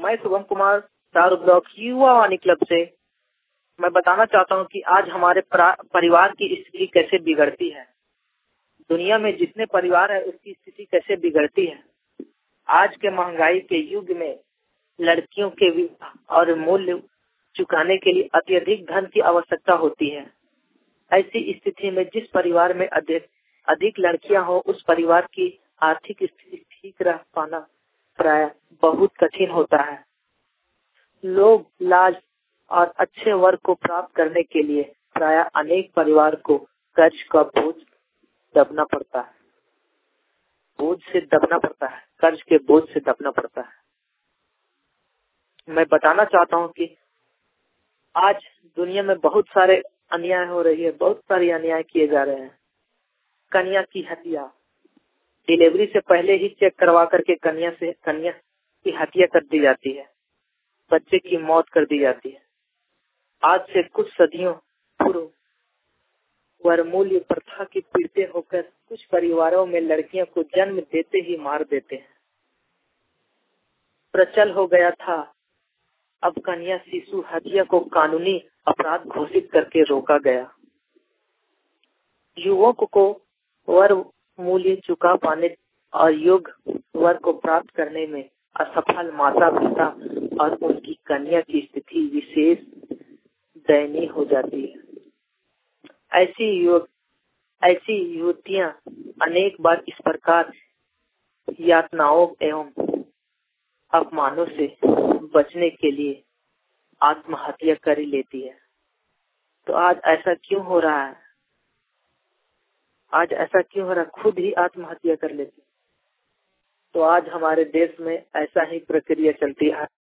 मैं शुभम कुमार चारू ब्लॉक युवा वाणी क्लब से मैं बताना चाहता हूं कि आज हमारे परिवार की स्थिति कैसे बिगड़ती है। दुनिया में जितने परिवार है उसकी स्थिति कैसे बिगड़ती है। आज के महंगाई के युग में लड़कियों के विवाह और मूल्य चुकाने के लिए अत्यधिक धन की आवश्यकता होती है। ऐसी स्थिति में जिस परिवार में अधिक लड़कियां हो उस परिवार की आर्थिक स्थिति ठीक रह पाना प्राय बहुत कठिन होता है। लोग लाज और अच्छे वर्ग को प्राप्त करने के लिए प्राय अनेक परिवार को कर्ज का बोझ दबना पड़ता है। कर्ज के बोझ से दबना पड़ता है। मैं बताना चाहता हूं कि आज दुनिया में बहुत सारे अन्याय हो रही है, बहुत सारे अन्याय किए जा रहे हैं। कन्या की हत्या, डिलीवरी से पहले ही चेक करवा करके कन्या की हत्या कर दी जाती है, बच्चे की मौत कर दी जाती है। आज से कुछ सदियों पूर्व वरमूल्य प्रथा की पीड़ित होकर कुछ परिवारों में लड़कियों को जन्म देते ही मार देते हैं। प्रचल हो गया था। अब कन्या शिशु हत्या को कानूनी अपराध घोषित करके रोका गया। युवकों को वर मूल्य चुका पाने और योग्य वर को प्राप्त करने में असफल माता पिता और उनकी कन्या की स्थिति विशेष दयनीय हो जाती है। ऐसी युवतियां अनेक बार इस प्रकार यातनाओं एवं अपमानों से बचने के लिए आत्महत्या कर लेती है। तो आज ऐसा क्यों हो रहा है? खुद ही आत्महत्या कर लेती है। तो आज हमारे देश में ऐसा ही प्रक्रिया चलती है।